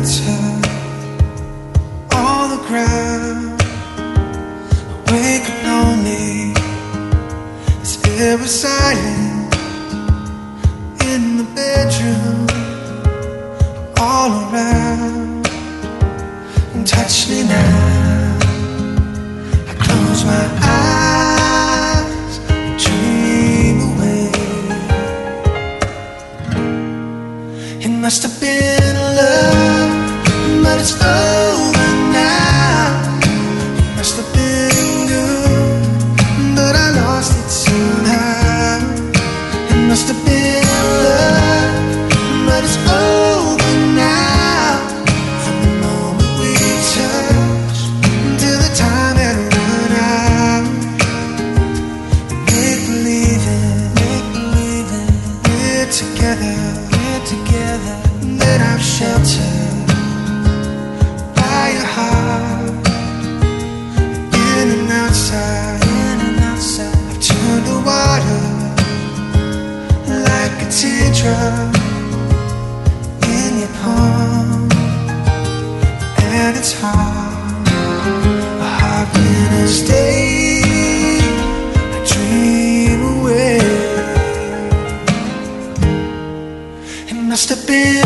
glitter on the ground. I wake up lonely, it's ever silent in the bedroom, all around. And touch me now, I close my eyes and dream away. It must have been love, but it's over now. It must have been good, but I lost it somehow. It must have been love, but it's over now. From the moment we touched till the time had run out. Make believing we're together, that I'm sheltered by your heart. In and outside, I've turned to water like a teardrop in your palm. And it's hard, a hard winter's day, I dream away. It must have been